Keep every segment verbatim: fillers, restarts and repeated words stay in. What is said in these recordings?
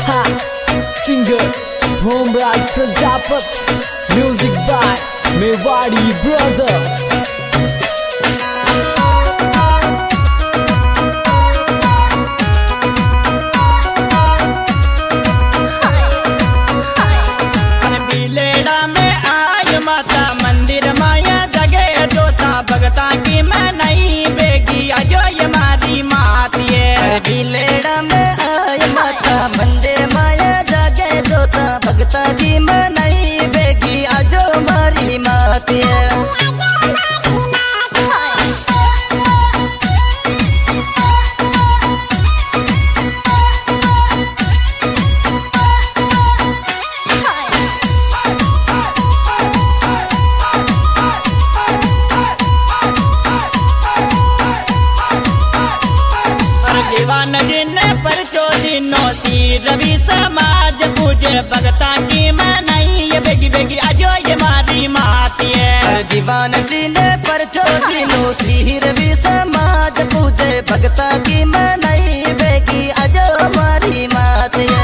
Singer Bhumraj Prajapat, music by Mewadi Brothers. माता मंदिर माया जगे जोता भगता की मैं नहीं बेगी अजो ये मारी मातिए बिलेड़ा में आय माता मंदिर माया जगे जोता भगता की मैं नहीं बेगी अजो मारी मातिए दीवान जिन्ने पर चोदिनो सी रवि समाज पूजे भगता की मैं नहीं ये बेगी बेगी अजो ये मारी माती है दीवान जिन्ने पर चोदिनो सी रवि समाज पूजे भगता की मैं नहीं बेगी अजो मारी माती है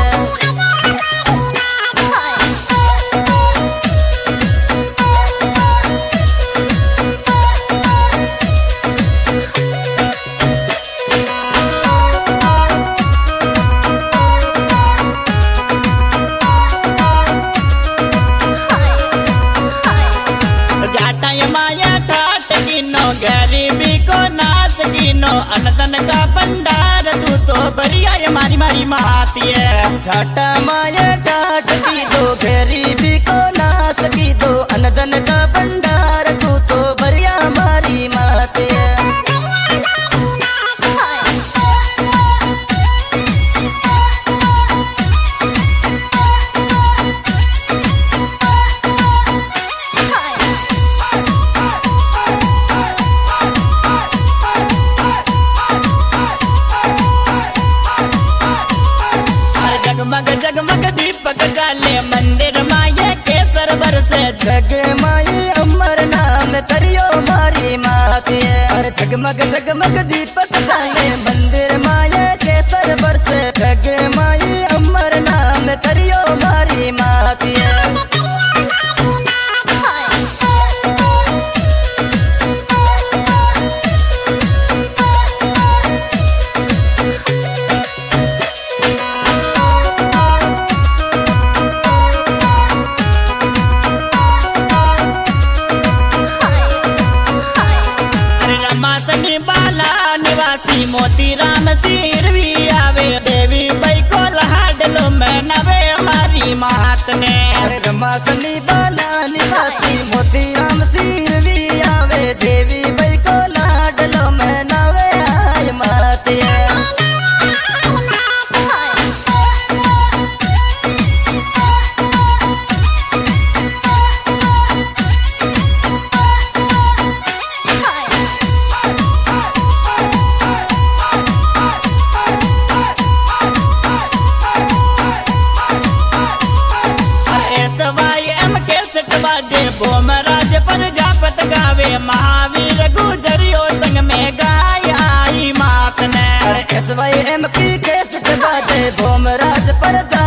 गरीबी को नाश कीनो अनदन का भंडार तू तो बढ़िया ये मारी मारी माती है झाटा माया टाट की दो गरीबी को नाश की दो अनदन का भंडार तू तो बढ़िया मारी माती है जगमग जगमग दीपक जाले मंदिर माये केसर बरसे जग माई अमर नाम करियो मारी माती है अरे जगमग जगमग दीपक जाले मंदिर माये केसर बरसे जग माई अमर नाम करियो मारी माती है मोती राम सिर भी आवे देवी भाई को लहाडलो में नवे हमारी मात ने अरे रमा सनी बाला निवासी मोती राम सिर भी आवे देवी भाई को लाडलो में नवे आय माती है भोमराज प्रजापत गावे महावीर गुजरियो संग में गाय आई मात ने एस वाई एम पी के बाजे भोमराज प्रजापत